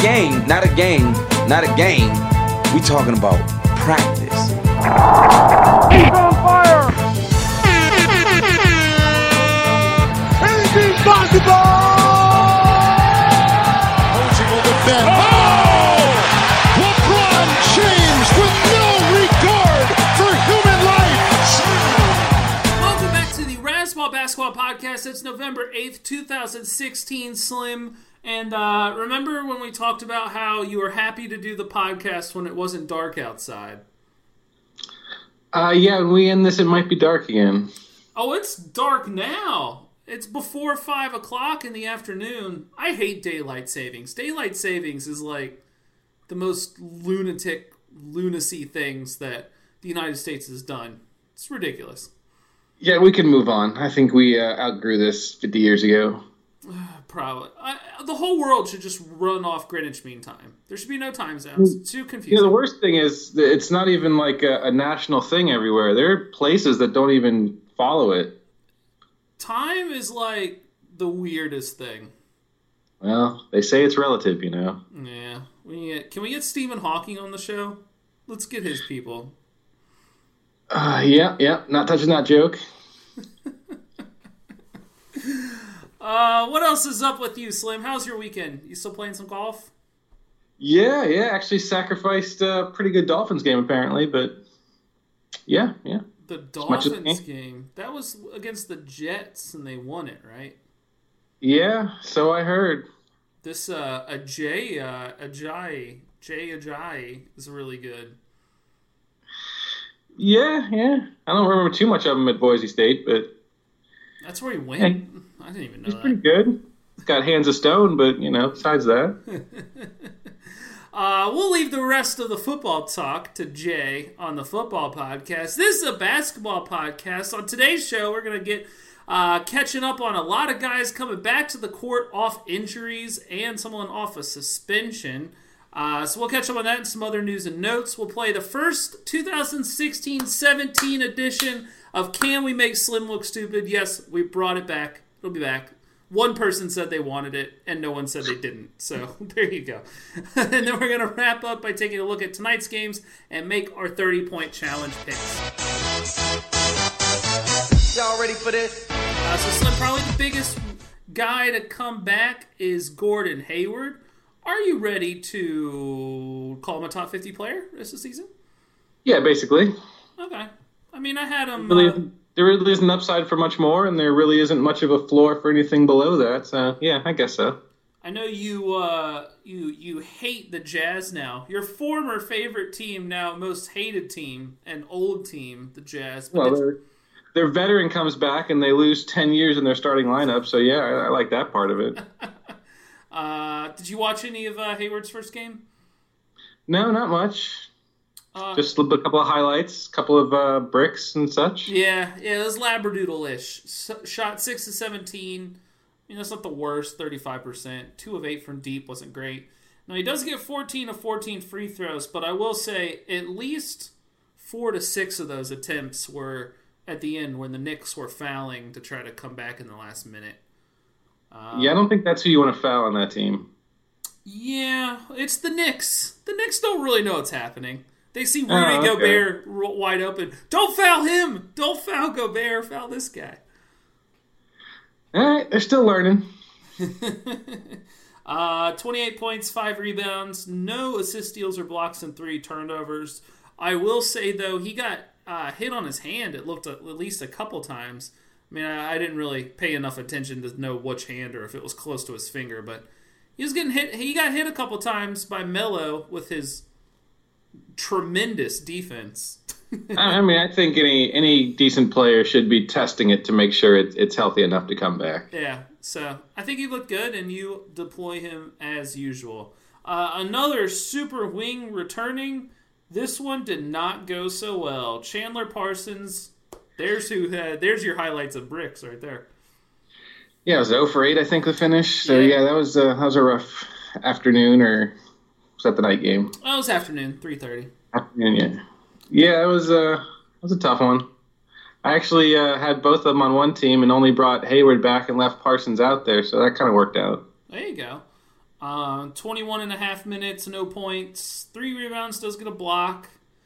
game, not a game, not a game. We talking about practice. He's on fire! Anything's possible! Coaching will defend. Oh! LeBron James with no regard for human life. Welcome back to the Razzball Basketball Podcast. It's November 8th, 2016, Slim. And remember when we talked about how you were happy to do the podcast when it wasn't dark outside? Yeah, when we end this, it might be dark again. Oh, it's dark now. It's before 5 o'clock in the afternoon. I hate daylight savings. Daylight savings is like the most lunacy things that the United States has done. It's ridiculous. Yeah, we can move on. I think we outgrew this 50 years ago. Probably. The whole world should just run off Greenwich Mean Time. There should be no time zones. It's too confusing. Yeah, the worst thing is that it's not even like a national thing everywhere. There are places that don't even follow it. Time is like the weirdest thing. Well, they say it's relative, you know. Yeah. Can we get Stephen Hawking on the show? Let's get his people. Yeah. Not touching that joke. What else is up with you, Slim? How's your weekend? You still playing some golf? Yeah. Actually sacrificed a pretty good Dolphins game, apparently, but yeah. The Dolphins game. That was against the Jets, and they won it, right? Yeah, so I heard. This Ajayi is really good. Yeah. I don't remember too much of him at Boise State, but that's where he went. I didn't even know he's that. pretty good. He's got hands of stone, but, besides that. We'll leave the rest of the football talk to Jay on the football podcast. This is a basketball podcast. On today's show, we're going to get catching up on a lot of guys coming back to the court off injuries and someone off a suspension. So we'll catch up on that and some other news and notes. We'll play the first 2016-17 edition of Can We Make Slim Look Stupid? Yes, we brought it back. It'll be back. One person said they wanted it, and no one said they didn't. So there you go. And then we're going to wrap up by taking a look at tonight's games and make our 30-point challenge picks. Y'all ready for this? So Slim, probably the biggest guy to come back is Gordon Hayward. Are you ready to call him a top 50 player this season? Yeah, basically. Okay. I mean, I had him... There really isn't upside for much more, and there really isn't much of a floor for anything below that. So, yeah, I guess so. I know you hate the Jazz now. Your former favorite team, now most hated team, and old team, the Jazz. But well, their veteran comes back, and they lose 10 years in their starting lineup. So, yeah, I like that part of it. Did you watch any of Hayward's first game? No, not much. Just a couple of highlights, a couple of bricks and such. Yeah, it was Labradoodle-ish. Shot 6 of 17. That's not the worst, 35%. 2 of 8 from deep wasn't great. Now, he does get 14 of 14 free throws, but I will say at least 4 to 6 of those attempts were at the end when the Knicks were fouling to try to come back in the last minute. Yeah, I don't think that's who you want to foul on that team. Yeah, it's the Knicks. The Knicks don't really know what's happening. They see Rudy Gobert wide open. Don't foul him! Don't foul Gobert. Foul this guy. All right, they're still learning. 28 points, 5 rebounds, no assist, steals, or blocks, and 3 turnovers. I will say, though, he got hit on his hand. It looked at least a couple times. I mean, I didn't really pay enough attention to know which hand or if it was close to his finger, but he was getting hit. He got hit a couple times by Melo with his tremendous defense. I mean, I think any decent player should be testing it to make sure it's healthy enough to come back. Yeah, so I think he looked good, and you deploy him as usual. Another super wing returning. This one did not go so well. Chandler Parsons. There's your highlights of bricks right there. Yeah, it was 0 for 8, I think, the finish. So yeah, that was a rough afternoon, or was that the night game? Oh, it was afternoon, 3:30. Afternoon, yeah. Yeah, it was a tough one. I actually had both of them on one team and only brought Hayward back and left Parsons out there, so that kind of worked out. There you go. 21 and a half minutes, no points, 3 rebounds, does get a block.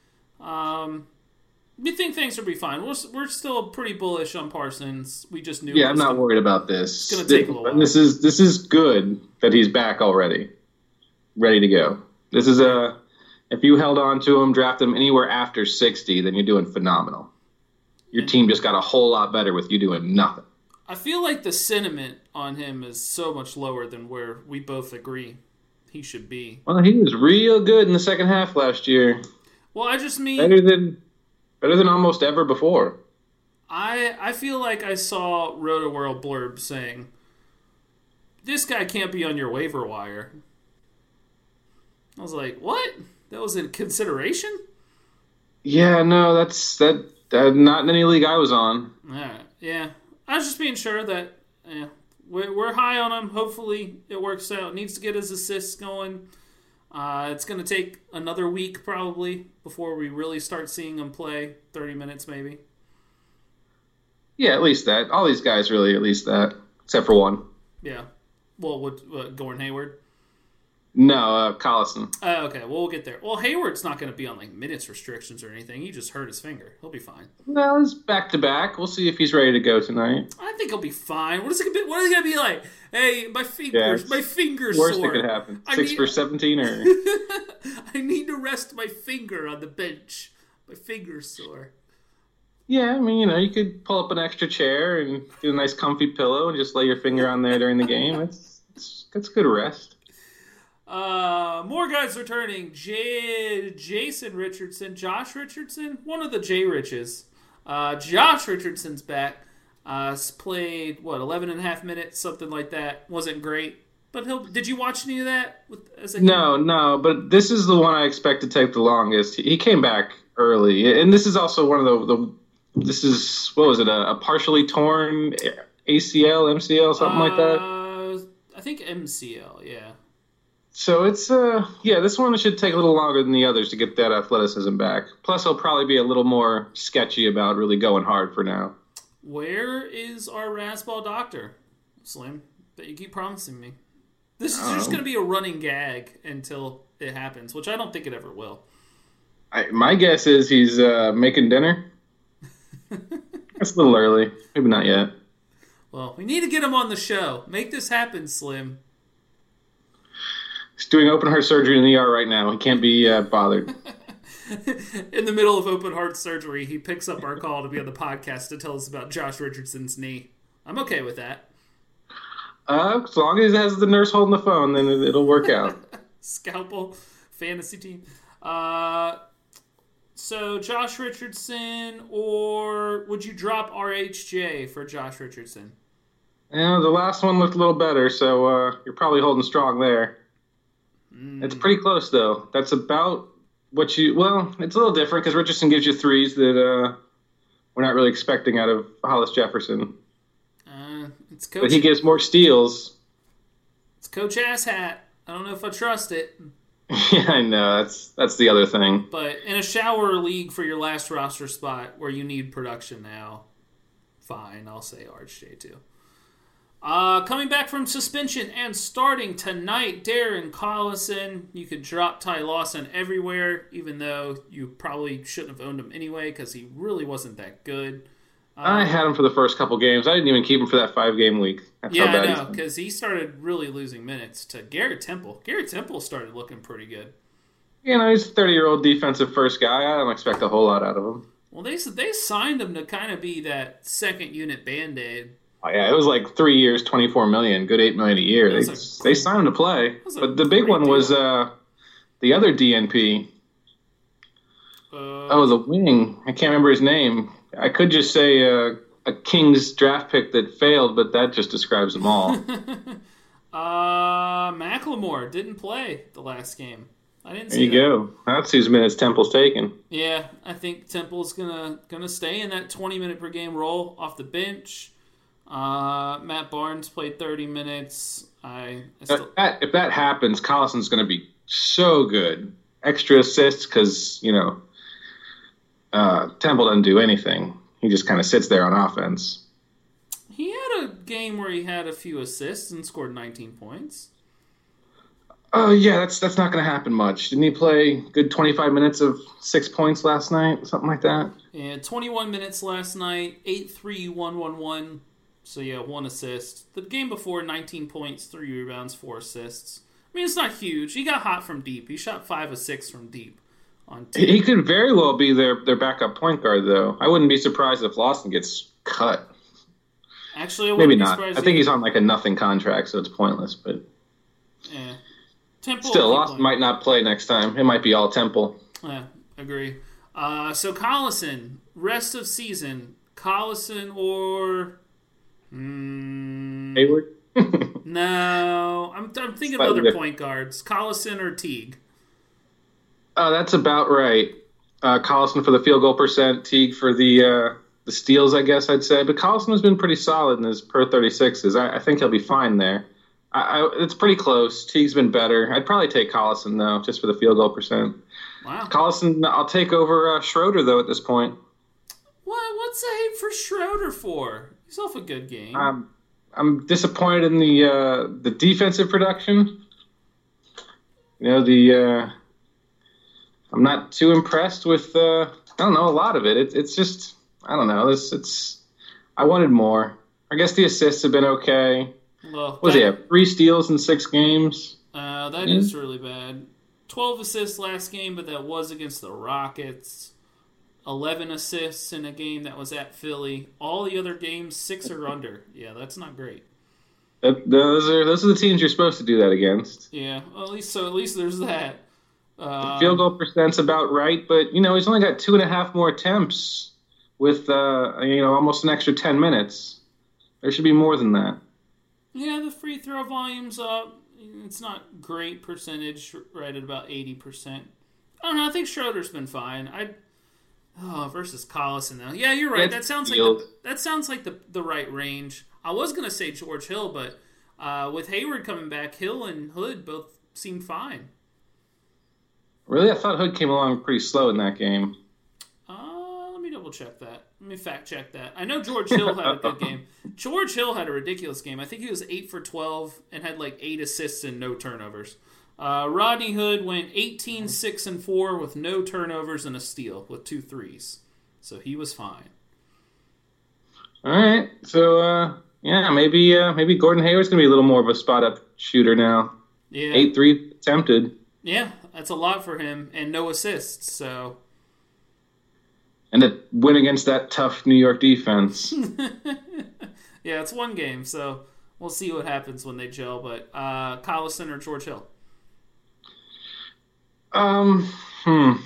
We think things will be fine. We're still pretty bullish on Parsons. We just knew. Yeah, I'm not worried about this. It's going to take a little while. This is good that he's back already, ready to go. This is if you held on to him, draft him anywhere after 60, then you're doing phenomenal. Your team just got a whole lot better with you doing nothing. I feel like the sentiment on him is so much lower than where we both agree he should be. Well, he was real good in the second half last year. Well, I just mean better than almost ever before. I feel like I saw Roto-World blurb saying, this guy can't be on your waiver wire. I was like, what? That was in consideration? Yeah, no, that's not in any league I was on. Yeah. I was just being sure that we're high on him. Hopefully it works out. Needs to get his assists going. It's going to take another week probably before we really start seeing him play 30 minutes maybe. Yeah, at least that. All these guys really at least that, except for one. Yeah. Well, what Gordon Hayward? No, Collison. Okay, well, we'll get there. Well, Hayward's not going to be on like minutes restrictions or anything. He just hurt his finger. He'll be fine. Well, it's back to back. We'll see if he's ready to go tonight. I think he'll be fine. What is it going to be like? Hey, my finger's Worst sore. that could happen. 6 for 17 or... I need to rest my finger on the bench. My finger's sore. Yeah, I mean, you could pull up an extra chair and get a nice comfy pillow and just lay your finger on there during the game. That's good rest. More guys returning. Jason Richardson, Josh Richardson, one of the J Riches. Josh Richardson's back. Played 11 and a half minutes, something like that. Wasn't great, but did you watch any of that? No, but this is the one I expect to take the longest. He came back early, and this is also one of this is, what was it? A partially torn ACL, MCL, something like that. I think MCL, yeah. So it's, this one should take a little longer than the others to get that athleticism back. Plus, he'll probably be a little more sketchy about really going hard for now. Where is our Razzball doctor, Slim, that you keep promising me? This is just going to be a running gag until it happens, which I don't think it ever will. My guess is he's making dinner. That's a little early. Maybe not yet. Well, we need to get him on the show. Make this happen, Slim. He's doing open heart surgery in the ER right now. He can't be bothered. In the middle of open heart surgery, he picks up our call to be on the podcast to tell us about Josh Richardson's knee. I'm okay with that. As long as he has the nurse holding the phone, then it'll work out. Scalpel fantasy team. So Josh Richardson, or would you drop RHJ for Josh Richardson? Yeah, the last one looked a little better, so you're probably holding strong there. It's pretty close, though. That's about what you... Well, it's a little different because Richardson gives you threes that we're not really expecting out of Hollis Jefferson. It's Coach... But he gives more steals. It's Coach Asshat. I don't know if I trust it. Yeah, I know. That's the other thing. But in a shower league for your last roster spot where you need production now, fine, I'll say RHJ too. Coming back from suspension and starting tonight, Darren Collison. You could drop Ty Lawson everywhere, even though you probably shouldn't have owned him anyway because he really wasn't that good. I had him for the first couple games. I didn't even keep him for that 5-game week. That's yeah, I know, because he started really losing minutes to Garrett Temple. Garrett Temple started looking pretty good. He's a 30-year-old defensive first guy. I don't expect a whole lot out of him. Well, they signed him to kind of be that second-unit Band-Aid. Oh, yeah, it was like 3 years, $24 million, good $8 million a year. They signed him to play. But the big one was the other DNP. The wing. I can't remember his name. I could just say a Kings draft pick that failed, but that just describes them all. McLemore didn't play the last game. I didn't see There you go. That's whose minutes Temple's taking. Yeah, I think Temple's gonna stay in that 20-minute per game role off the bench. Matt Barnes played 30 minutes. If that happens, Collison's going to be so good. Extra assists because, Temple doesn't do anything. He just kind of sits there on offense. He had a game where he had a few assists and scored 19 points. Oh yeah, that's not going to happen much. Didn't he play good 25 minutes of 6 points last night, something like that? And 21 minutes last night, 8-3, 1-1-1. So yeah, 1 assist. The game before, 19 points, 3 rebounds, 4 assists. I mean, it's not huge. He got hot from deep. He shot 5 of 6 from deep. He could very well be their backup point guard, though. I wouldn't be surprised if Lawson gets cut. Actually, I wouldn't maybe be not. surprised. I think he's on like a nothing contract, so it's pointless. But yeah, Temple still, Lawson might not play next time. It might be all Temple. Yeah, agree. So Collison, rest of season, Collison or Hayward. No, I'm thinking of other point guards. Collison or Teague. That's about right. Collison for the field goal percent, Teague for the steals, I guess I'd say. But Collison has been pretty solid in his per 36s. I think he'll be fine there. It's pretty close. Teague's been better. I'd probably take Collison, though, just for the field goal percent. Wow. Collison, I'll take over Schroeder, though, at this point. What's the hate for Schroeder for? He's off a good game. I'm disappointed in the defensive production. I'm not too impressed with I don't know, a lot of it. It's just I don't know. I wanted more. I guess the assists have been okay. Well, he have 3 steals in 6 games? That is really bad. 12 assists last game, but that was against the Rockets. 11 assists in a game that was at Philly. All the other games, 6 or under. Yeah, that's not great. Those are the teams you're supposed to do that against. Yeah, well, at least there's that. The field goal percent's about right, but he's only got 2.5 more attempts with almost an extra 10 minutes. There should be more than that. Yeah, the free throw volume's up. It's not great percentage, right at about 80%. I don't know. I think Schroeder's been fine. Versus Collison though. Yeah, you're right. That sounds like the right range. I was gonna say George Hill, but with Hayward coming back, Hill and Hood both seem fine. Really, I thought Hood came along pretty slow in that game. Let me double check that. Let me fact check that. I know George Hill had a good game. George Hill had a ridiculous game. I think he was 8 for 12 and had like 8 assists and no turnovers. Rodney Hood went 18, 6, and 4 with no turnovers and a steal with 2 threes. So he was fine. All right. So, maybe Gordon Hayward's going to be a little more of a spot-up shooter now. Yeah. 8 3 attempted. Yeah, that's a lot for him and no assists. So. And to win against that tough New York defense. Yeah, it's one game, so we'll see what happens when they gel. But Collison or George Hill? Man,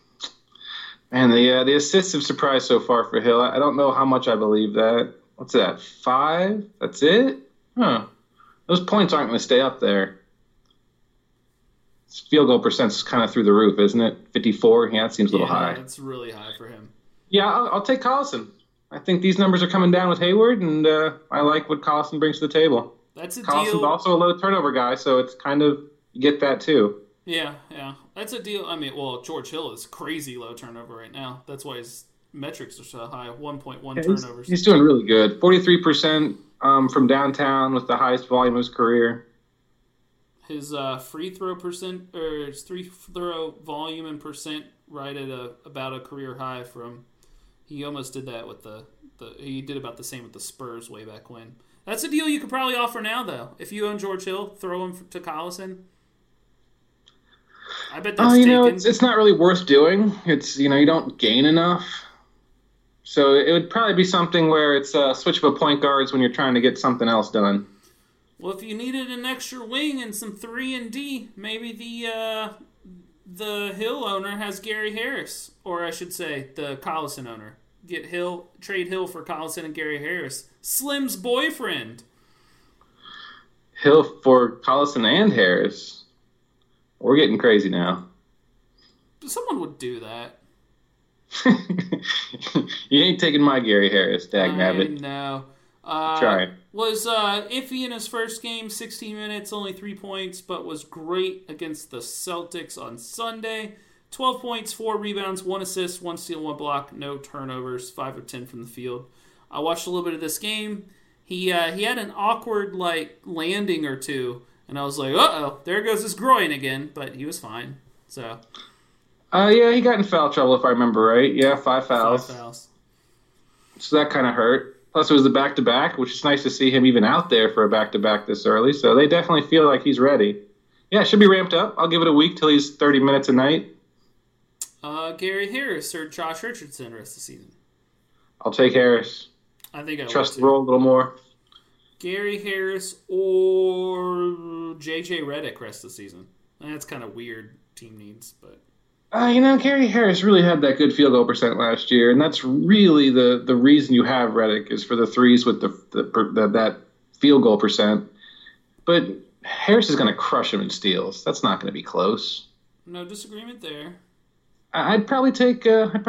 the assists have surprised so far for Hill. I don't know how much I believe that. What's that, 5? That's it? Huh. Those points aren't going to stay up there. His field goal percent's kind of through the roof, isn't it? 54? Yeah, that seems a little high. It's really high for him. Yeah, I'll take Collison. I think these numbers are coming down with Hayward, and I like what Collison brings to the table. That's a Collison's deal. Also a low turnover guy, so it's kind of, you get that too. Yeah. That's a deal. I mean, George Hill is crazy low turnover right now. That's why his metrics are so high, 1.1 turnovers. He's doing really good. 43% from downtown with the highest volume of his career. His free throw percent, or his free throw volume and percent, right at about a career high from. He almost did that with he did about the same with the Spurs way back when. That's a deal you could probably offer now, though. If you own George Hill, throw him to Collison. I bet that's taken. It's not really worth doing. It's, you don't gain enough. So it would probably be something where it's a switch of a point guards when you're trying to get something else done. Well, if you needed an extra wing and some 3 and D, maybe the Hill owner has Gary Harris, or I should say the Collison owner. Trade Hill for Collison and Gary Harris. Slim's boyfriend. Hill for Collison and Harris. We're getting crazy now. Someone would do that. You ain't taking my Gary Harris, dagnabbit. No. Try it. Was iffy in his first game, 16 minutes, only 3 points, but was great against the Celtics on Sunday. 12 points, 4 rebounds, 1 assist, 1 steal, 1 block, no turnovers, 5 of 10 from the field. I watched a little bit of this game. He had an awkward landing or two And I was like, uh-oh, there goes his groin again. But he was fine. So. Yeah, he got in foul trouble if I remember right. Yeah, 5 fouls. 5 fouls. So that kind of hurt. Plus, it was the back-to-back, which is nice to see him even out there for a back-to-back this early. So they definitely feel like he's ready. Yeah, should be ramped up. I'll give it a week till he's 30 minutes a night. Gary Harris or Josh Richardson the rest of the season? I'll take Harris. I think I Trust would the role a little more. Gary Harris or J.J. Redick rest of the season. That's kind of weird team needs, but... Gary Harris really had that good field goal percent last year, and that's really the reason you have Redick is for the threes with that field goal percent. But Harris is going to crush him in steals. That's not going to be close. No disagreement there. I'd probably take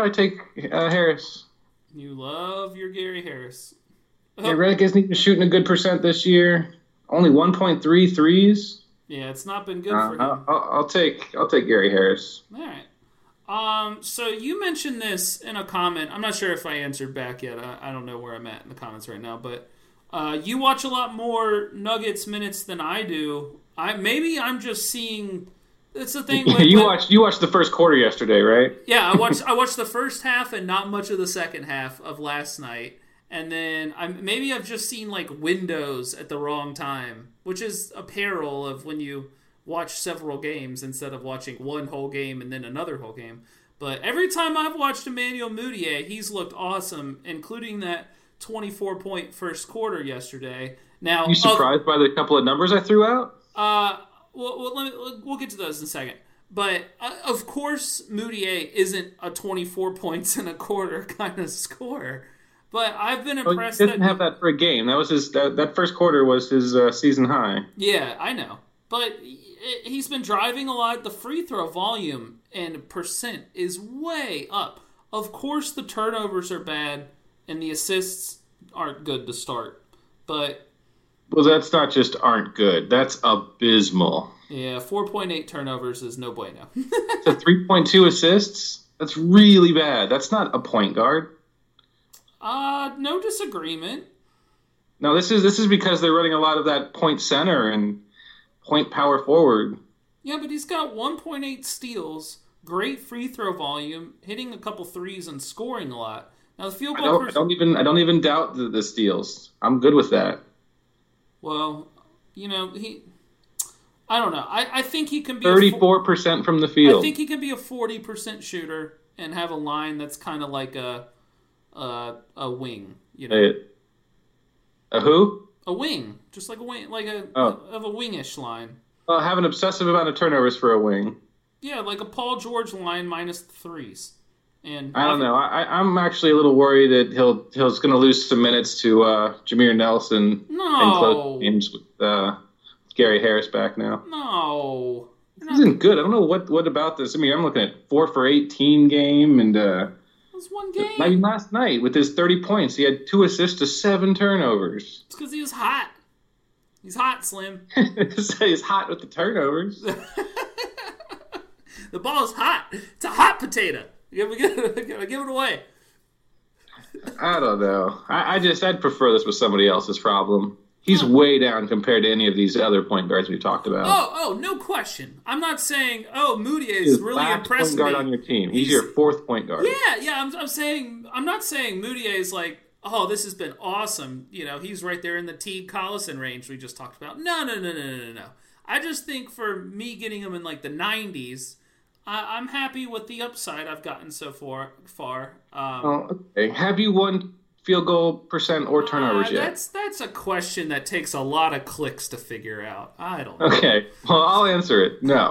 Harris. You love your Gary Harris. Yeah, Redick isn't even shooting a good percent this year. Only 1.3 threes. Yeah, it's not been good for him. I'll take Gary Harris. All right. So you mentioned this in a comment. I'm not sure if I answered back yet. I don't know where I'm at in the comments right now, but you watch a lot more Nuggets minutes than I do. I'm just seeing. It's the thing. You watched the first quarter yesterday, right? Yeah, I watched the first half and not much of the second half of last night, and then I've just seen like windows at the wrong time, which is a peril of when you watch several games instead of watching one whole game and then another whole game. But every time I've watched Emmanuel Mudiay, he's looked awesome, including that 24-point first quarter yesterday. Now, you surprised by the couple of numbers I threw out? We'll get to those in a second. But, of course, Mudiay isn't a 24 points in a quarter kind of scorer. But I've been impressed he didn't have that for a game. That was that first quarter was his season high. Yeah, I know. But he's been driving a lot. The free throw volume and percent is way up. Of course, the turnovers are bad and the assists aren't good to start. But well, that's not just aren't good. That's abysmal. Yeah, 4.8 turnovers is no bueno. The 3.2 assists? That's really bad. That's not a point guard. No disagreement. No, this is because they're running a lot of that point center and point power forward. Yeah, but he's got 1.8 steals, great free throw volume, hitting a couple threes and scoring a lot. Now the field goal I don't even doubt the steals. I'm good with that. Well, I don't know. I think he can be 34% from the field. I think he can be a 40% shooter and have a line that's kind of like a wing. A who? A wing, just like a wing, like of a wingish line. Have an obsessive amount of turnovers for a wing. Yeah, like a Paul George line minus the threes. And I don't know. I'm actually a little worried that he's going to lose some minutes to Jameer Nelson and close games with Gary Harris back now. No, this isn't good. I don't know what about this. I mean, I'm looking at 4 for 18 game and it was one game. I mean, last night with his 30 points, he had 2 assists to 7 turnovers. It's because he was hot. He's hot, Slim. He's hot with the turnovers. The ball is hot. It's a hot potato. You gotta give it away. I don't know. I'd prefer this was somebody else's problem. He's way down compared to any of these other point guards we've talked about. Oh, no question. I'm not saying, Mudiay is really impressed me. Point guard on your team. He's your 4th point guard. Yeah. I'm not saying Mudiay is like, this has been awesome. He's right there in the Teague Collison range we just talked about. No. I just think for me getting him in like the 90s, I'm happy with the upside I've gotten so far. Okay. Have you won field goal percent or turnovers yet? That's a question that takes a lot of clicks to figure out. I don't know. Okay. Well, I'll answer it. No.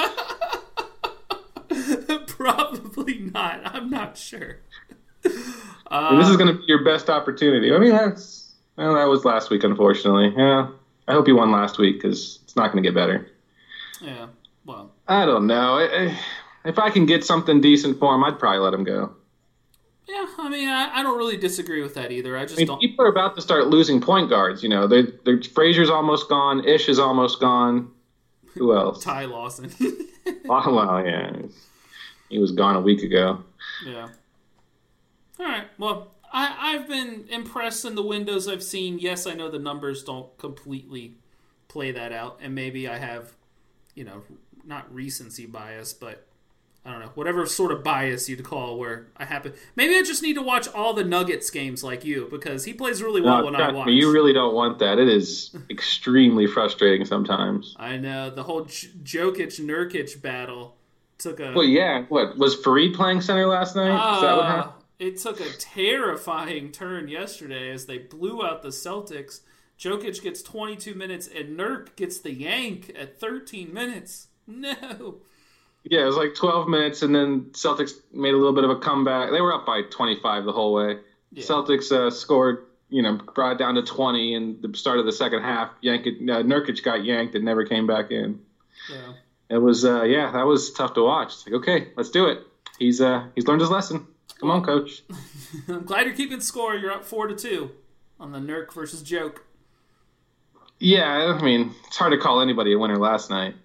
Probably not. I'm not sure. This is going to be your best opportunity. I mean, that was last week, unfortunately. Yeah. I hope you won last week because it's not going to get better. Yeah. Well, I don't know. If I can get something decent for him, I'd probably let him go. Yeah, I mean, I don't really disagree with that either. Don't. People are about to start losing point guards. Frazier's almost gone. Ish is almost gone. Who else? Ty Lawson. Well, yeah, he was gone a week ago. Yeah. All right. Well, I've been impressed in the windows I've seen. Yes, I know the numbers don't completely play that out, and maybe I have, not recency bias, but I don't know, whatever sort of bias you'd call where I happen. Maybe I just need to watch all the Nuggets games like you, because he plays really well when I watch. You really don't want that. It is extremely frustrating sometimes. I know. The whole Jokic-Nurkic battle took a... Well, yeah. What, was Fareed playing center last night? Is that what happened? It took a terrifying turn yesterday as they blew out the Celtics. Jokic gets 22 minutes, and Nurk gets the yank at 13 minutes. No. Yeah, it was like 12 minutes, and then Celtics made a little bit of a comeback. They were up by 25 the whole way. Yeah. Celtics scored, brought it down to 20 in the start of the second half. Nurkic got yanked and never came back in. Yeah. It was, that was tough to watch. It's like, okay, let's do it. He's learned his lesson. Come on, coach. I'm glad you're keeping score. You're up 4-2 on the Nurk versus Joke. Yeah, I mean, it's hard to call anybody a winner last night.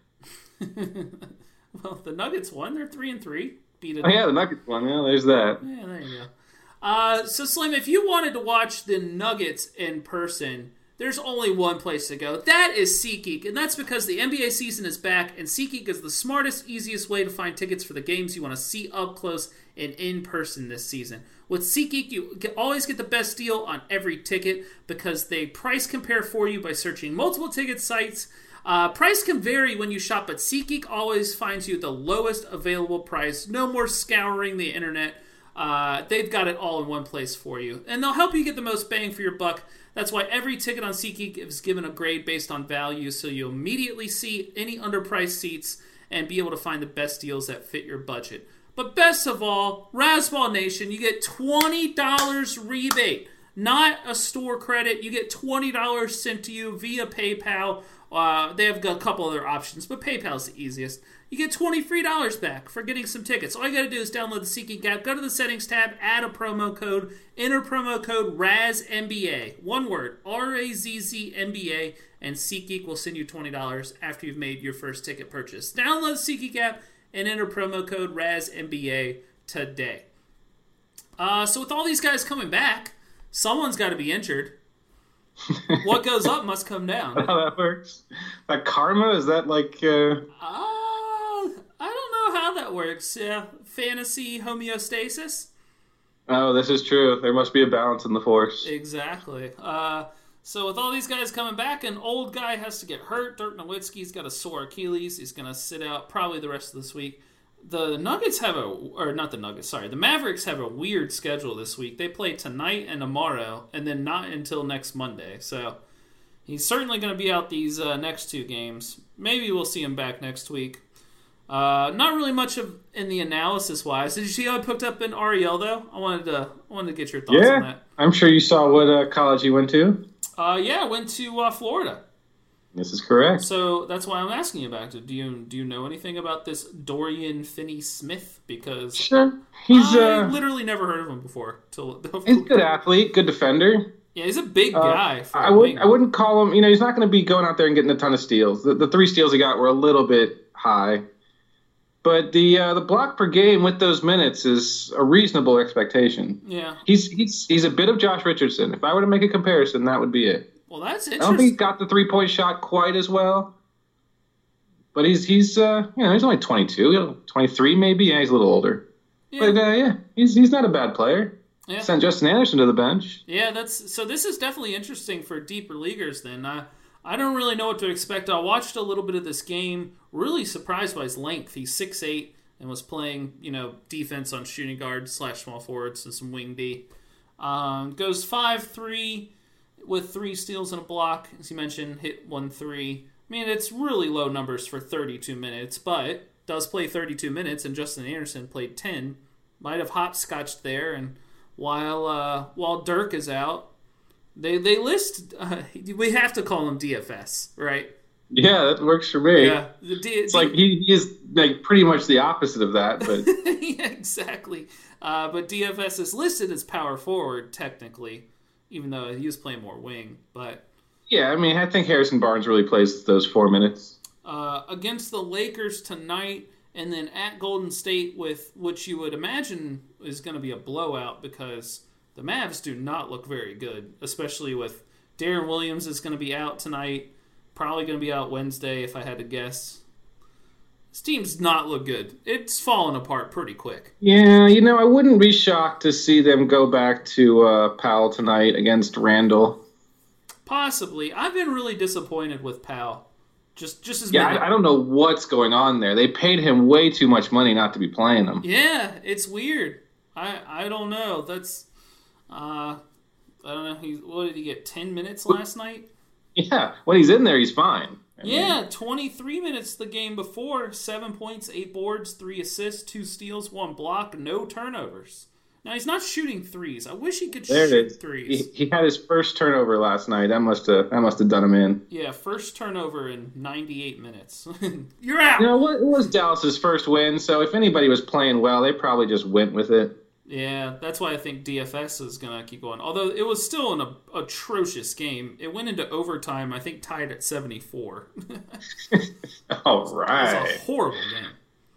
Well, the Nuggets won. They're 3-3. The Nuggets won. Yeah, there's that. Yeah, there you go. So, Slim, if you wanted to watch the Nuggets in person, there's only one place to go. That is SeatGeek, and that's because the NBA season is back, and SeatGeek is the smartest, easiest way to find tickets for the games you want to see up close and in person this season. With SeatGeek, you always get the best deal on every ticket because they price compare for you by searching multiple ticket sites. Price can vary when you shop, but SeatGeek always finds you the lowest available price. No more scouring the internet. They've got it all in one place for you. And they'll help you get the most bang for your buck. That's why every ticket on SeatGeek is given a grade based on value, so you'll immediately see any underpriced seats and be able to find the best deals that fit your budget. But best of all, Razzball Nation, you get $20 rebate. Not a store credit. You get $20 sent to you via PayPal. They have got a couple other options, but PayPal is the easiest. You get $20 free back for getting some tickets. All you got to do is download the SeatGeek app, go to the settings tab, add a promo code, enter promo code RAZNBA. One word, RAZZNBA, and SeatGeek will send you $20 after you've made your first ticket purchase. Download the SeatGeek app and enter promo code RAZNBA today. So with all these guys coming back, someone's got to be injured. What goes up must come down. How that works? That karma? Is that like... I don't know how that works. Fantasy homeostasis? Oh, this is true. There must be a balance in the force. Exactly. So with all these guys coming back, an old guy has to get hurt. Dirk Nowitzki's got a sore Achilles. He's going to sit out probably the rest of this week. The Mavericks have a weird schedule this week. They play tonight and tomorrow, and then not until next Monday. So he's certainly going to be out these next two games. Maybe we'll see him back next week. Not really much in the analysis-wise. Did you see how I picked up in Ariel, though? I wanted to get your thoughts on that. I'm sure you saw what college he went to. I went to Florida. This is correct. So that's why I'm asking you about it. Do you know anything about this Dorian Finney-Smith? Because sure, I literally never heard of him before. He's a good athlete, good defender. Yeah, he's a big guy. I wouldn't call him. He's not going to be going out there and getting a ton of steals. The 3 steals he got were a little bit high, but the block per game with those minutes is a reasonable expectation. Yeah, he's a bit of Josh Richardson. If I were to make a comparison, that would be it. Well, that's interesting. I don't think he got the 3-point shot quite as well, but he's only 22, 23 maybe. Yeah, he's a little older. Yeah. But he's not a bad player. Yeah. Sent Justin Anderson to the bench. Yeah, so this is definitely interesting for deeper leaguers then. I don't really know what to expect. I watched a little bit of this game. Really surprised by his length. He's 6'8" and was playing, defense on shooting guard / small forwards and some wing D. Goes 5'3" with 3 steals and a block. As you mentioned, hit 1 3. I mean, it's really low numbers for 32 minutes, but does play 32 minutes, and Justin Anderson played 10. Might have hopscotched there, and while Dirk is out, they list we have to call him DFS, right? Yeah, that works for me. Yeah, it's like he is like pretty much the opposite of that, but yeah, exactly. But DFS is listed as power forward technically, even though he was playing more wing. But yeah, I mean, I think Harrison Barnes really plays those 4 minutes against the Lakers tonight. And then at Golden State, with which you would imagine is going to be a blowout because the Mavs do not look very good, especially with Darren Williams is going to be out tonight. Probably going to be out Wednesday if I had to guess. This team's not look good. It's fallen apart pretty quick. Yeah, I wouldn't be shocked to see them go back to Powell tonight against Randall. Possibly. I've been really disappointed with Powell. Just as Yeah, I don't know what's going on there. They paid him way too much money not to be playing him. Yeah, it's weird. I don't know. That's I don't know. What did he get? 10 minutes last night? Yeah, when he's in there, he's fine. Yeah, 23 minutes the game before. 7 points, 8 boards, 3 assists, 2 steals, 1 block, no turnovers. Now, he's not shooting threes. I wish he could shoot threes. He had his first turnover last night. That must have done him in. Yeah, first turnover in 98 minutes. You're out! It was Dallas's first win, so if anybody was playing well, they probably just went with it. Yeah, that's why I think DFS is going to keep going. Although it was still an atrocious game. It went into overtime, I think tied at 74. All right. It was a horrible game.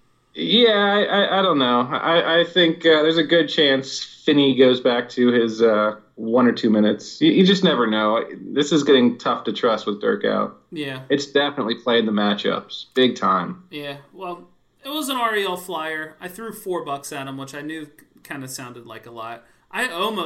Yeah, I don't know. I think there's a good chance Finney goes back to his 1 or 2 minutes. You just never know. This is getting tough to trust with Dirk out. Yeah. It's definitely played the matchups. Big time. Yeah, well, it was an REL flyer. I threw $4 at him, which I knew kind of sounded like a lot. No,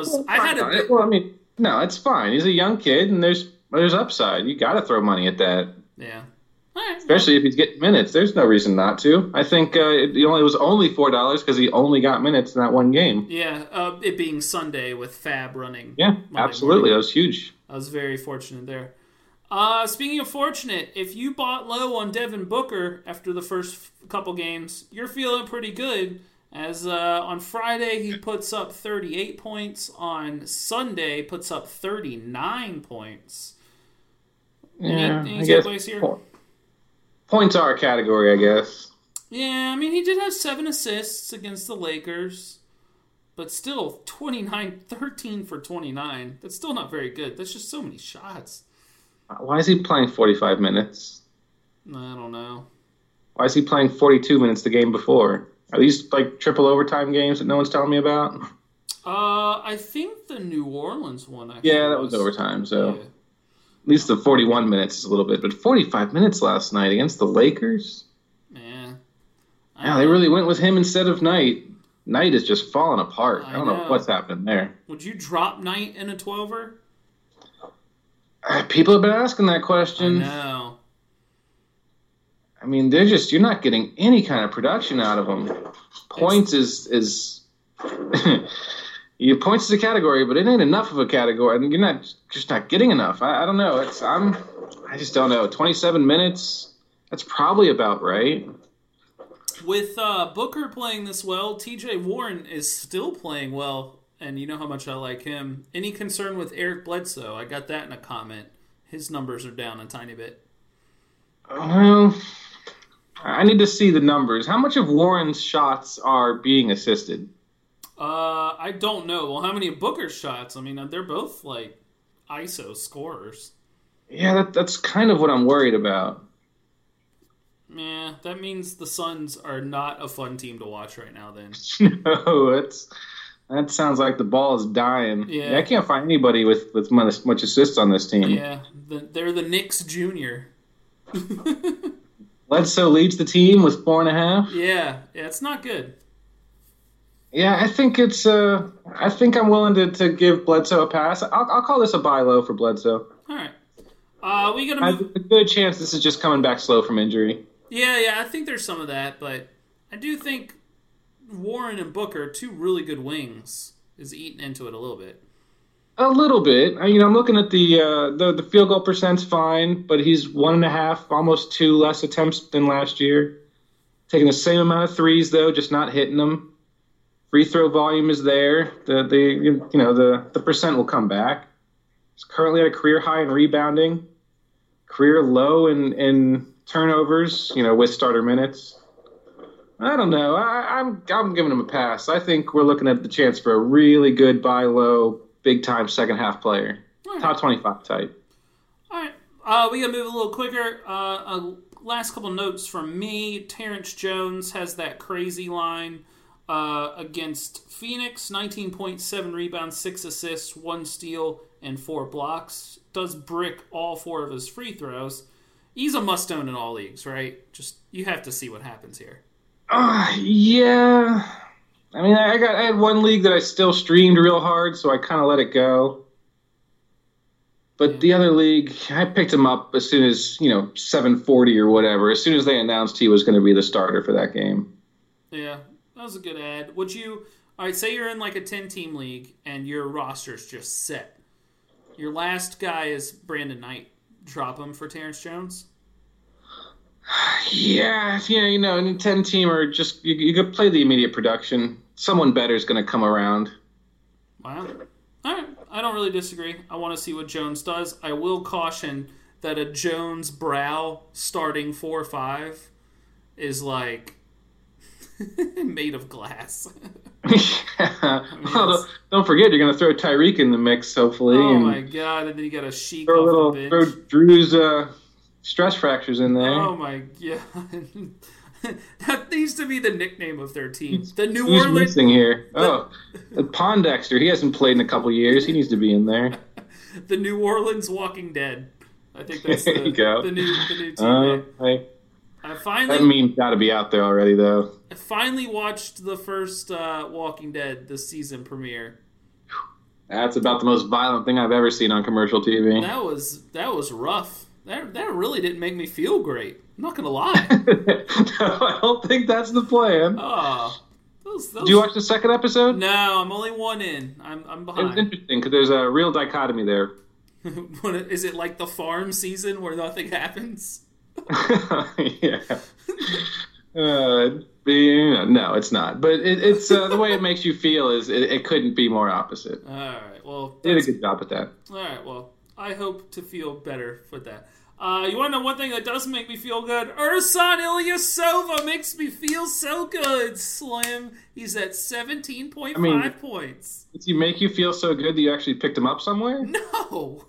it's fine. He's a young kid, and there's upside. You got to throw money at that. Yeah. All right, especially if he's getting minutes. There's no reason not to. I think it was only $4 because he only got minutes in that one game. Yeah, it being Sunday with Fab running. Yeah, absolutely. That was huge. I was very fortunate there. Speaking of fortunate, if you bought low on Devin Booker after the first couple games, you're feeling pretty good. As on Friday, he puts up 38 points. On Sunday, puts up 39 points. Any takeaways here? Points are a category, I guess. Yeah, I mean, he did have 7 assists against the Lakers. But still, 13 for 29. That's still not very good. That's just so many shots. Why is he playing 45 minutes? I don't know. Why is he playing 42 minutes the game before? Are these like triple overtime games that no one's telling me about? I think the New Orleans one actually. Yeah, that was overtime, so yeah. At least the 41 minutes is a little bit, but 45 minutes last night against the Lakers? Man. Yeah, they really went with him instead of Knight. Knight is just falling apart. I don't know what's happening there. Would you drop Knight in a 12er? People have been asking that question. I know. I mean, you're not getting any kind of production out of them. Points is points is a category, but it ain't enough of a category. I mean, you're just not getting enough. I don't know. I just don't know. 27 minutes. That's probably about right. With Booker playing this well, TJ Warren is still playing well, and you know how much I like him. Any concern with Eric Bledsoe? I got that in a comment. His numbers are down a tiny bit. Well, I need to see the numbers. How much of Warren's shots are being assisted? I don't know. Well, how many of Booker's shots? I mean, they're both like ISO scorers. Yeah, that's kind of what I'm worried about. Yeah, that means the Suns are not a fun team to watch right now then. No, that sounds like the ball is dying. Yeah. I can't find anybody with much assists on this team. Yeah, they're the Knicks Junior. Bledsoe leads the team with 4.5. Yeah, it's not good. Yeah, I think I think I'm willing to give Bledsoe a pass. I'll call this a buy low for Bledsoe. All right. We gotta move. A good chance this is just coming back slow from injury. Yeah, I think there's some of that, but I do think Warren and Booker, 2 really good wings, is eating into it a little bit. A little bit. I'm looking at the field goal percent's fine, but he's 1.5, almost 2 less attempts than last year. Taking the same amount of threes though, just not hitting them. Free throw volume is there. The percent will come back. He's currently at a career high in rebounding, career low in turnovers. With starter minutes. I don't know. I'm giving him a pass. I think we're looking at the chance for a really good buy low, big time second half player, right. Top 25 type. All right, we gotta move a little quicker. Last couple notes from me. Terrence Jones has that crazy line against Phoenix: 19.7 rebounds, 6 assists, 1 steal, and 4 blocks. Does brick all 4 of his free throws. He's a must-own in all leagues, right? Just you have to see what happens here. Yeah. I mean, I had one league that I still streamed real hard, so I kind of let it go. But the other league, I picked him up as soon as 740 or whatever. As soon as they announced he was going to be the starter for that game. Yeah, that was a good ad. Would you? All right, say you're in like a 10-team league and your roster's just set. Your last guy is Brandon Knight. Drop him for Terrence Jones? Yeah, in a 10-team or just you could play the immediate production. Someone better is going to come around. Wow. All right, I don't really disagree. I want to see what Jones does. I will caution that a Jones Brow starting 4-5 is like made of glass. Well, don't forget you're going to throw Tyreek in the mix, hopefully. Oh my God! And then you got a Sheik throw off the bench. Throw Drew's stress fractures in there. Oh my God! That needs to be the nickname of their team. The New Who's Orleans. missing here? Pondexter. He hasn't played in a couple years. He needs to be in there. The New Orleans Walking Dead. I think that's There you go. the new team. Hey, I that meme's got to be out there already, though. I finally watched the first Walking Dead, the season premiere. That's about the most violent thing I've ever seen on commercial TV. That was rough. That really didn't make me feel great. I'm not gonna lie. No, I don't think that's the plan. Oh, Did you watch the second episode? No, I'm only one in. I'm behind. It was interesting because there's a real dichotomy there. Is it like the farm season where nothing happens? Yeah. No, it's not. But it's the way it makes you feel is it couldn't be more opposite. All right. Well, they did a good job at that. All right. Well, I hope to feel better with that. You want to know one thing that doesn't make me feel good? Ersan Ilyasova makes me feel so good, Slim. He's at 17.5 points. Does he make you feel so good that you actually picked him up somewhere? No.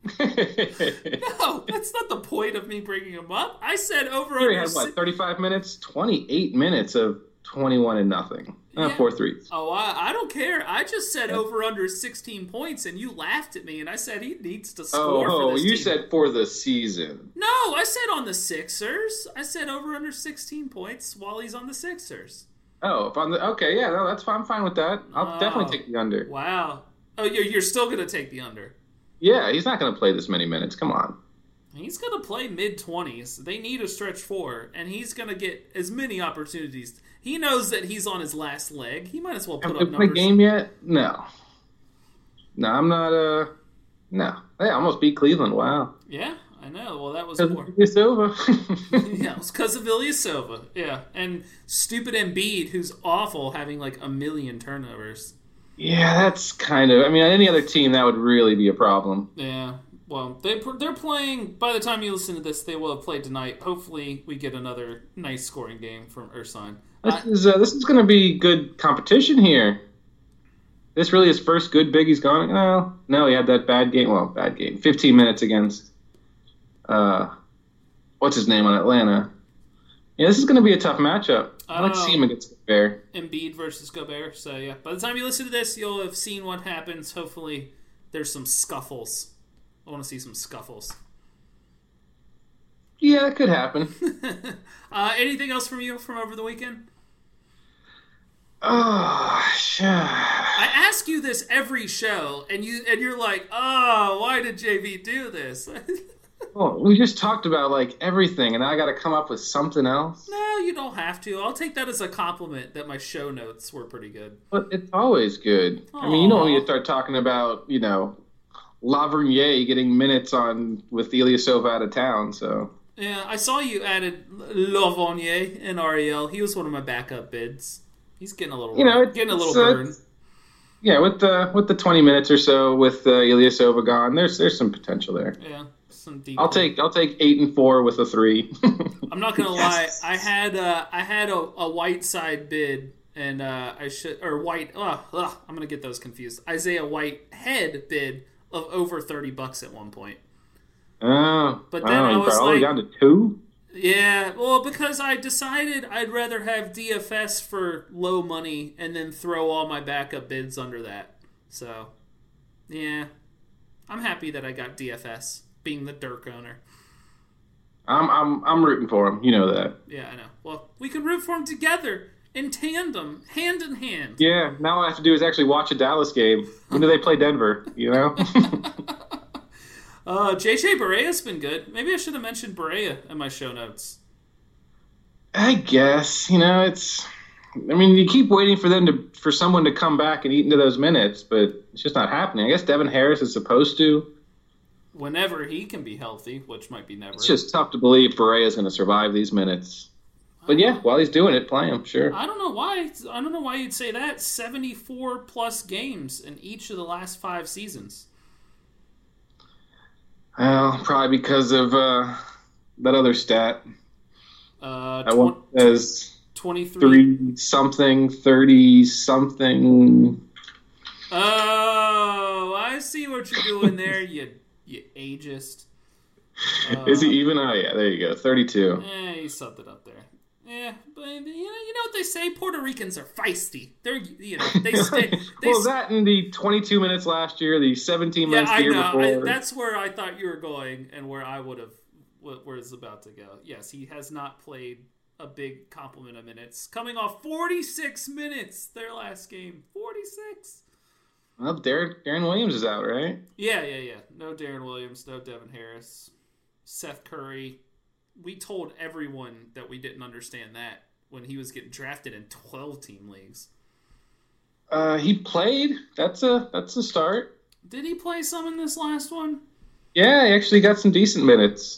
No, that's not the point of me bringing him up. I said over under. He had 35 minutes, 28 minutes of 21 and nothing. 4 threes. Oh, I don't care. I just said over under 16 points, and you laughed at me, and I said he needs to score. For this you team. said for the season. No, I said on the Sixers. I said over under 16 points while he's on the Sixers. Oh, okay, yeah, no, that's fine. I'm fine with that. I'll definitely take the under. Wow. Oh, you're still going to take the under. Yeah, he's not going to play this many minutes. Come on. He's going to play mid-20s. They need a stretch four, and he's going to get as many opportunities. He knows that he's on his last leg. He might as well put up numbers. Have they played game yet? No. No, I'm not. No. They almost beat Cleveland. Wow. Yeah, I know. Well, that was more. It's over. Yeah, it was because of Ilyasova. Yeah, and stupid Embiid, who's awful, having like 1 million turnovers. Yeah, that's kind of. I mean, any other team that would really be a problem. Yeah. Well, they're playing. By the time you listen to this, they will have played tonight. Hopefully, we get another nice scoring game from Ersan. This is going to be good competition here. This really his first good big he's gone. No, he had that bad game. Well, bad game. 15 minutes against. What's his name on Atlanta? Yeah, this is going to be a tough matchup. Let's see him against Gobert. Embiid versus Gobert. So yeah, by the time you listen to this, you'll have seen what happens. Hopefully, there's some scuffles. I want to see some scuffles. Yeah, that could happen. Anything else from you from over the weekend? Oh, sure. I ask you this every show, and you're like, "Oh, why did JV do this?" Well, we just talked about like everything, and now I got to come up with something else. No, you don't have to. I'll take that as a compliment that my show notes were pretty good. But it's always good. Aww. I mean, when you start talking about, Lavernier getting minutes with Ilyasova out of town, so. Yeah, I saw you added Lavernier in REL. He was one of my backup bids. He's getting a little, burn. Yeah, with the 20 minutes or so with Ilyasova gone, there's some potential there. Yeah, some deep. I'll take 8 and 4 with a 3. I'm not gonna lie. I had a Whiteside bid, and White. I'm gonna get those confused. Isaiah Whitehead bid of over $30 at one point. Oh, but then I was like, down to 2. Yeah, well, because I decided I'd rather have DFS for low money and then throw all my backup bids under that. So, yeah, I'm happy that I got DFS, being the Dirk owner. I'm rooting for him. You know that. Yeah, I know. Well, we can root for him together, in tandem, hand in hand. Yeah, now all I have to do is actually watch a Dallas game. When do they play Denver, you know? J.J. Barea's been good. Maybe I should have mentioned Barea in my show notes. I guess, you keep waiting for someone to come back and eat into those minutes, but it's just not happening. I guess Devin Harris is supposed to. Whenever he can be healthy, which might be never. It's just tough to believe Barea is going to survive these minutes. But yeah, while he's doing it, play him, sure. I don't know why. I don't know why you'd say that. 74 plus games in each of the last 5 seasons. Well, probably because of that other stat. That one says 23 something, 30 something. Oh, I see what you're doing there, you ageist. Is he even? Oh yeah, there you go, 32. He's something up there. Yeah, but you know what they say? Puerto Ricans are feisty. They're they stay. Well, that in the 22 minutes last year, the 17 minutes the year before. That's where I thought you were going, and where I would have was about to go. Yes, he has not played a big complement of minutes, coming off 46 minutes their last game. 46. Well, Darren Williams is out, right? Yeah. No Darren Williams, no Devin Harris, Seth Curry. We told everyone that we didn't understand that when he was getting drafted in 12-team leagues. He played. That's a start. Did he play some in this last one? Yeah, he actually got some decent minutes.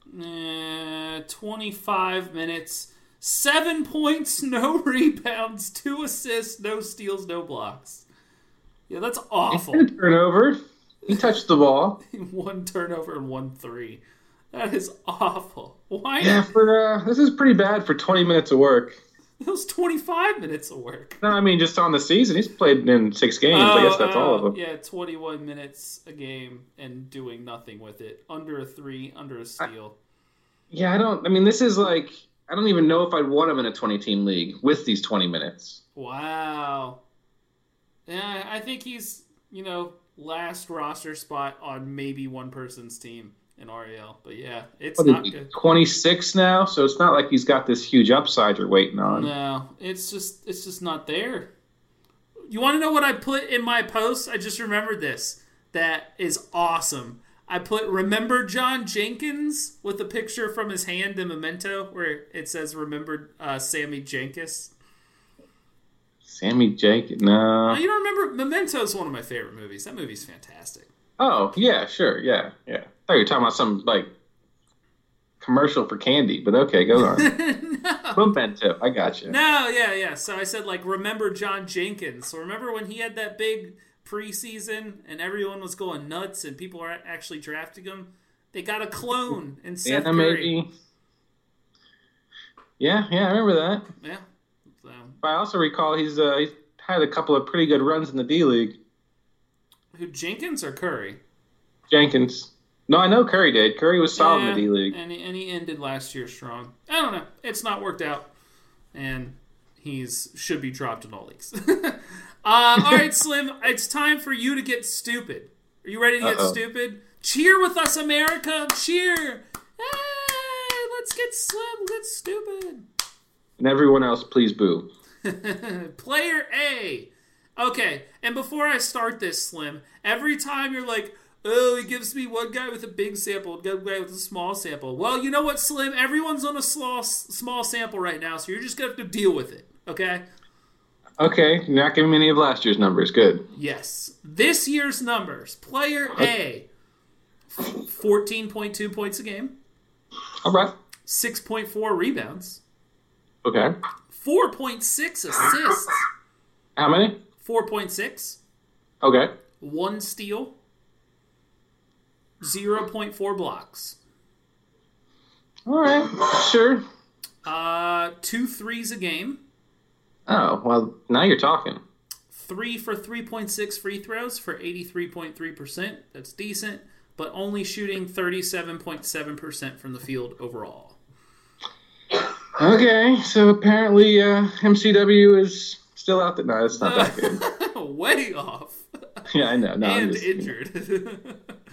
25 minutes, 7 points, no rebounds, 2 assists, no steals, no blocks. Yeah, that's awful. He had a turnover. He touched the ball. 1 turnover and 1 3. That is awful. Why? Yeah, this is pretty bad for 20 minutes of work. It was 25 minutes of work. No, I mean, just on the season. He's played in 6 games. I guess that's all of them. Yeah, 21 minutes a game and doing nothing with it. Under a 3, under a steal. This is like, I don't even know if I'd want him in a 20-team league with these 20 minutes. Wow. Yeah, I think he's, last roster spot on maybe one person's team in REL. But yeah, it's not good. 26 now, so it's not like he's got this huge upside you're waiting on. No, it's just not there. You want to know what I put in my post? I just remembered this. That is awesome. I put "Remember John Jenkins" with a picture from his hand in Memento where it says "Remember Sammy Jenkins." Sammy Jenkins? No. You don't remember? Memento is one of my favorite movies. That movie's fantastic. Oh, yeah, sure, yeah. I thought you were talking about some, commercial for candy, but okay, go on. No. Memento, I got you. No, yeah. So I said, remember John Jenkins. So remember when he had that big preseason and everyone was going nuts and people were actually drafting him? They got a clone in Seth Curry. Maybe. Yeah, I remember that. Yeah. So. I also recall he's had a couple of pretty good runs in the D-League. Who, Jenkins or Curry? Jenkins. No, I know Curry did. Curry was solid in the D-League. And he ended last year strong. I don't know. It's not worked out. And should be dropped in all leagues. All right, Slim. It's time for you to get stupid. Are you ready to get stupid? Cheer with us, America. Cheer. Hey, let's get Slim. Let's stupid. And everyone else, please boo. Player A. Okay, and before I start this, Slim, every time you're like, oh, he gives me one guy with a big sample, one guy with a small sample. Well, you know what, Slim? Everyone's on a small sample right now, so you're just going to have to deal with it, okay? Okay, you're not giving me any of last year's numbers. Good. Yes. This year's numbers. Player A, 14.2 points a game. All right. 6.4 rebounds. Okay. 4.6 assists. How many? 4.6. Okay. 1 steal. 0.4 blocks. All right. Sure. 2 threes a game. Oh, well, now you're talking. 3 for 3.6 free throws for 83.3%. That's decent, but only shooting 37.7% from the field overall. Okay, so apparently MCW is still out there. No, it's not that good. Way off. Yeah, I know. No, and injured.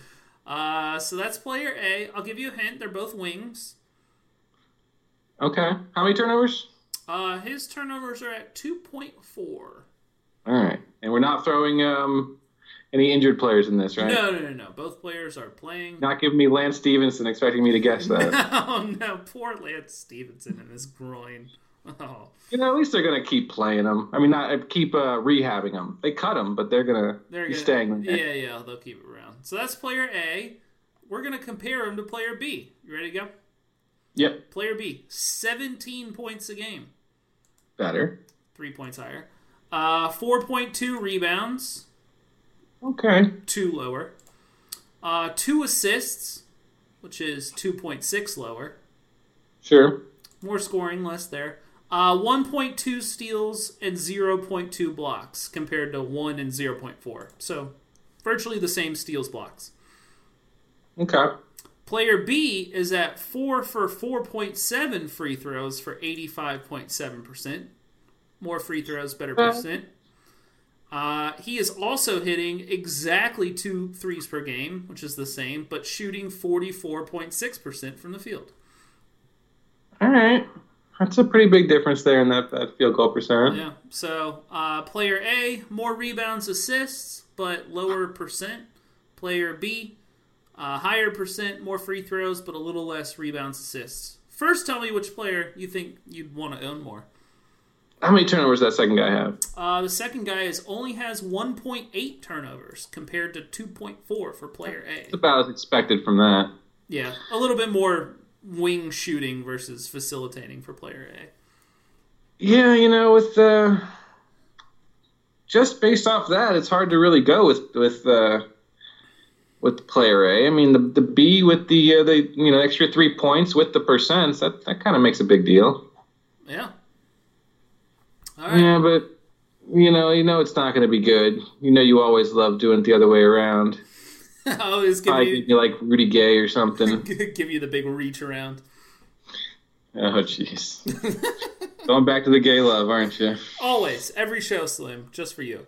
So that's player A. I'll give you a hint. They're both wings. Okay. How many turnovers? His turnovers are at 2.4. All right. And we're not throwing any injured players in this, right? No. Both players are playing. Not giving me Lance Stevenson, expecting me to guess that. No. Poor Lance Stevenson and his groin. Oh. At least they're going to keep playing him. I mean, not keep rehabbing him. They cut him, but they're going to be staying there. Yeah, they'll keep it around. So that's player A. We're going to compare him to player B. You ready to go? Yep. Player B, 17 points a game. Better. 3 points higher. 4.2 rebounds. Okay. 2 lower. 2 assists, which is 2.6 lower. Sure. More scoring, less there. 1.2 steals and 0.2 blocks compared to 1 and 0.4. So virtually the same steals blocks. Okay. Player B is at 4 for 4.7 free throws for 85.7%. More free throws, better percent. He is also hitting exactly 2 threes per game, which is the same, but shooting 44.6% from the field. All right. That's a pretty big difference there in that field goal percent. Yeah. So player A, more rebounds, assists, but lower percent. Player B, higher percent, more free throws, but a little less rebounds, assists. First, tell me which player you think you'd want to own more. How many turnovers does that second guy have? The second guy only has 1.8 turnovers compared to 2.4 for player A. It's about as expected from that. Yeah, a little bit more wing shooting versus facilitating for player A. Yeah, with just based off that, it's hard to really go with player A. I mean, the B with the extra 3 points with the percents, that kind of makes a big deal. Yeah. All right. Yeah, but it's not going to be good. You always love doing it the other way around. I always give you like Rudy Gay or something. Give you the big reach around. Oh, jeez. Going back to the gay love, aren't you? Always. Every show, Slim. Just for you.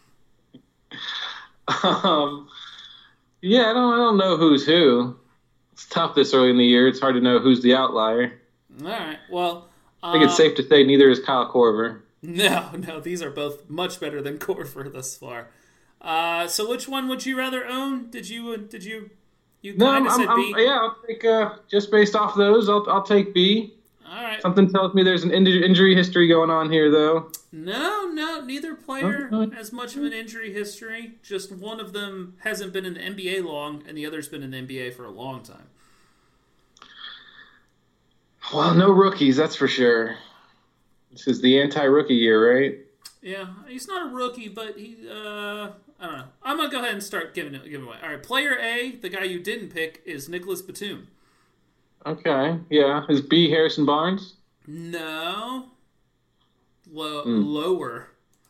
Yeah, I don't know who's who. It's tough this early in the year. It's hard to know who's the outlier. All right. Well, I think it's safe to say neither is Kyle Korver. No. These are both much better than Korver thus far. So which one would you rather own? Did you kind of said B? Yeah, I'll take just based off those. I'll take B. All right. Something tells me there's an injury history going on here, though. No, neither player has much of an injury history. Just one of them hasn't been in the NBA long, and the other's been in the NBA for a long time. Well, no rookies, that's for sure. This is the anti-rookie year, right? Yeah, he's not a rookie, but he. I don't know. I'm gonna go ahead and start giving away. All right, player A, the guy you didn't pick, is Nicholas Batum. Okay, yeah. Is B Harrison Barnes? No. Lower.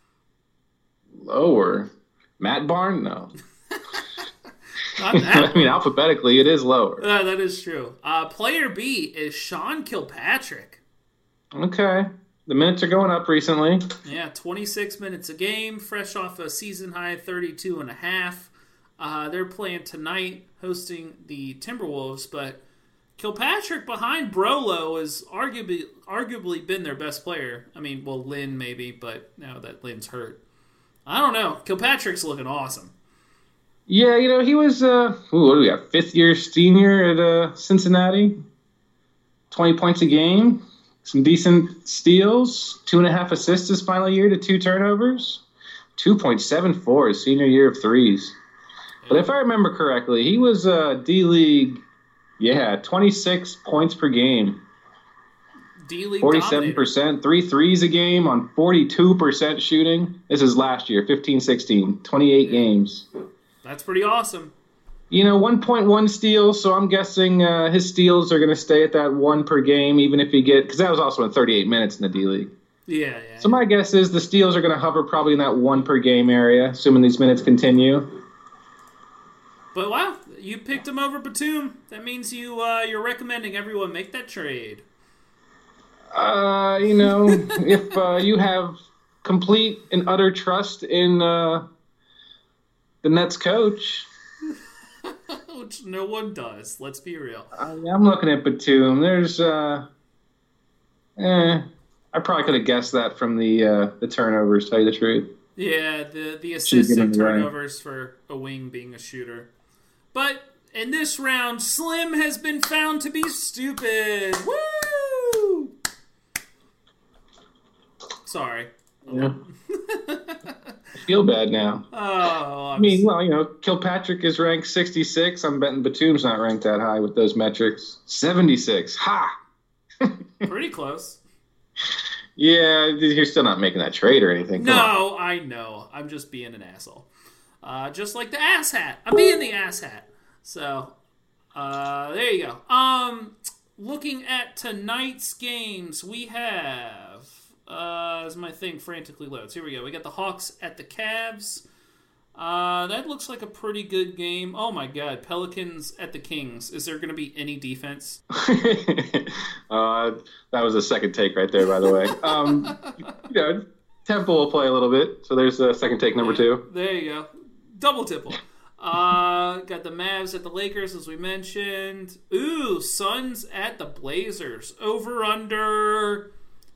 Lower. Matt Barnes? No. Not that. I mean, alphabetically, it is lower. That is true. Player B is Sean Kilpatrick. Okay. The minutes are going up recently. Yeah, 26 minutes a game, fresh off a season-high 32 and a half. They're playing tonight, hosting the Timberwolves, but Kilpatrick behind Brolo has arguably been their best player. I mean, well, Lynn maybe, but now that Lynn's hurt. I don't know. Kilpatrick's looking awesome. Yeah, he was, what do we have, fifth-year senior at Cincinnati. 20 points a game. Some decent steals, 2.5 assists his final year to 2 turnovers, 2.74 his senior year of threes. But if I remember correctly, he was D-League, 26 points per game. D-League 47%, 3 threes a game on 42% shooting. This is last year, 15-16, 28 games. That's pretty awesome. 1.1 steals, so I'm guessing his steals are going to stay at that 1 per game, even if because that was also in 38 minutes in the D-League. Yeah. So my guess is the steals are going to hover probably in that 1 per game area, assuming these minutes continue. But wow, you picked him over Batum. That means you're recommending everyone make that trade. If you have complete and utter trust in the Nets coach. which no one does. Let's be real. I'm looking at Batum. There's, I probably could have guessed that from the turnovers, to tell you the truth. Yeah, the assists and turnovers for a wing being a shooter. But in this round, Slim has been found to be stupid. Woo! Sorry. Yeah. I feel bad now. Oh, Kilpatrick is ranked 66. I'm betting Batum's not ranked that high with those metrics. 76. Ha! Pretty close. Yeah, you're still not making that trade or anything. No, I know. I'm just being an asshole. Just like the ass hat. I'm being the ass hat. So, there you go. Looking at tonight's games, we have... as my thing frantically loads. Here we go. We got the Hawks at the Cavs. That looks like a pretty good game. Oh my god. Pelicans at the Kings. Is there going to be any defense? That was a second take right there, by the way. Temple will play a little bit. So there's second take number 2. There you go. Double tipple. Got the Mavs at the Lakers, as we mentioned. Ooh, Suns at the Blazers. Over under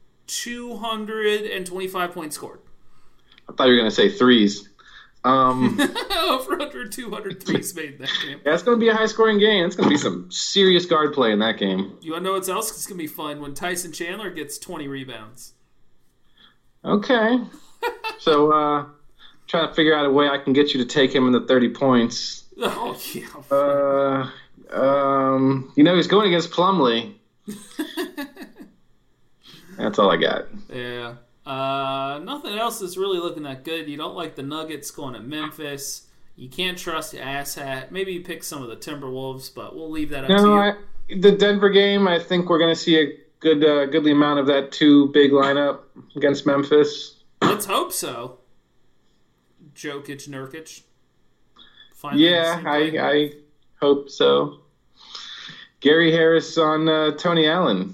225 points scored. I thought you were going to say threes. Over under 200 threes made in that game. Yeah, it's going to be a high-scoring game. It's going to be some serious guard play in that game. You want to know what else? It's going to be fun when Tyson Chandler gets 20 rebounds. Okay. So, trying to figure out a way I can get you to take him in the 30 points. Oh, yeah. He's going against Plumlee. That's all I got. Yeah. Nothing else is really looking that good. You don't like the Nuggets going to Memphis. You can't trust the asshat. Maybe you pick some of the Timberwolves, but we'll leave that up to you. The Denver game, I think we're going to see a goodly amount of that 2 big lineup against Memphis. Let's hope so. Jokic, Nurkic. Yeah, I hope so. Gary Harris on Tony Allen.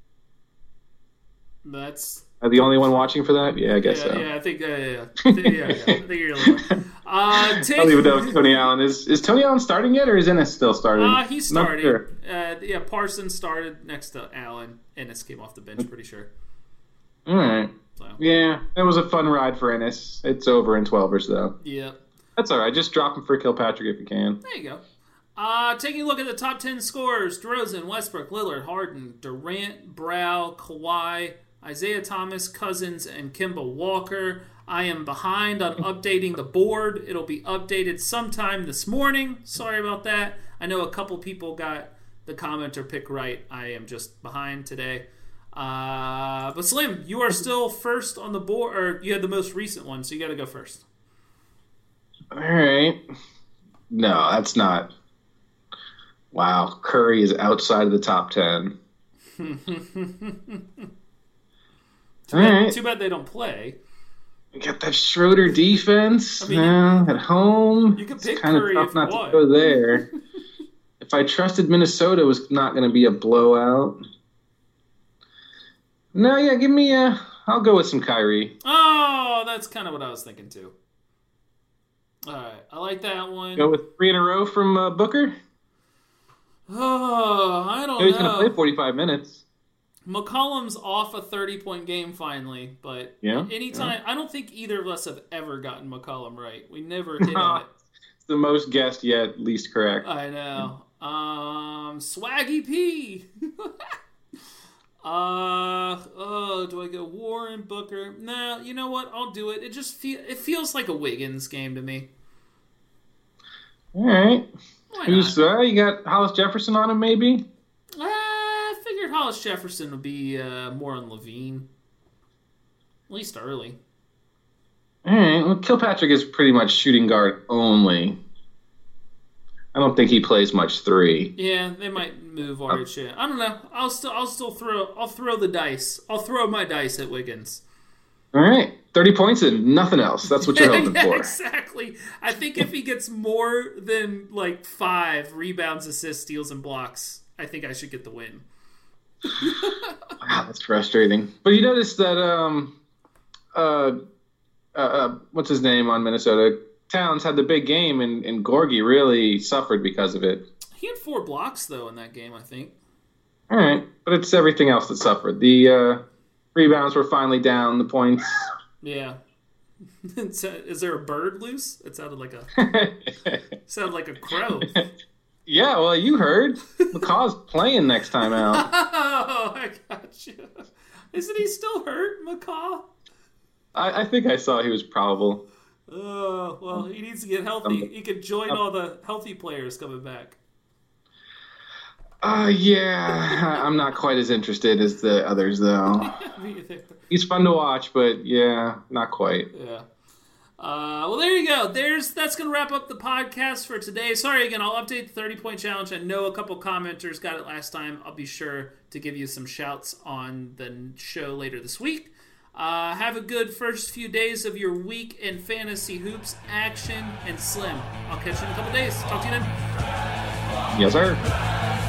That's... Are the only one watching for that? Yeah, I guess so. Yeah, I think I think you're the one. I'll leave it up to Tony Allen. Is Tony Allen starting yet, or is Ennis still starting? He's starting. Sure. Parsons started next to Allen. Ennis came off the bench, pretty sure. All right. So. Yeah, it was a fun ride for Ennis. It's over in 12ers, though. Yeah. That's all right. Just drop him for Kilpatrick if you can. There you go. Taking a look at the top 10 scorers: DeRozan, Westbrook, Lillard, Harden, Durant, Brow, Kawhi, Isaiah Thomas, Cousins, and Kemba Walker. I am behind on updating the board. It'll be updated sometime this morning. Sorry about that. I know a couple people got the commenter pick right. I am just behind today. But Slim, you are still first on the board, or you had the most recent one, so you got to go first. All right. No, that's not. Wow, Curry is outside of the top 10. Too bad they don't play. You got that Schroeder defense at home. You could pick it's kind Curry of tough not want. to go there. If I trusted Minnesota was not going to be a blowout. No, yeah, give me I'll go with some Kyrie. Oh, that's kind of what I was thinking too. All right, I like that one. Go with 3 in a row from Booker. Oh, I don't know. He's going to play 45 minutes. McCollum's off a 30-point game finally, but anytime I don't think either of us have ever gotten McCollum right. We never hit on it. It's the most guessed yet, least correct. I know. Swaggy P. Do I go Warren, Booker? No, you know what? I'll do it. It feels like a Wiggins game to me. All right. Why Who's not? you got Hollis Jefferson on him, maybe? I figured Hollis Jefferson would be more on Levine. At least early. All right. Well, Kilpatrick is pretty much shooting guard only. I don't think he plays much 3. Yeah, they might move RHA. I don't know. I'll still throw the dice. I'll throw my dice at Wiggins. All right. 30 points and nothing else. That's what you're hoping for. Exactly. I think if he gets more than 5 rebounds, assists, steals, and blocks, I think I should get the win. Wow, that's frustrating. But you notice that what's his name on Minnesota? Towns had the big game, and Gorgie really suffered because of it. He had 4 blocks, though, in that game, I think. All right, but it's everything else that suffered. The rebounds were finally down, the points. Yeah. Is there a bird loose? It sounded like a crow. Yeah, well, you heard. McCaw's playing next time out. Oh, I got you. Isn't he still hurt, McCaw? I think I saw he was probable. Oh, well, he needs to get healthy. He could join all the healthy players coming back. Yeah, I'm not quite as interested as the others, though. Me either. He's fun to watch, but yeah, not quite. Yeah. Well, there you go. That's going to wrap up the podcast for today. Sorry again, I'll update the 30-point challenge. I know a couple commenters got it last time. I'll be sure to give you some shouts on the show later this week. Have a good first few days of your week in fantasy hoops action and Slim. I'll catch you in a couple days. Talk to you then. Yes, sir.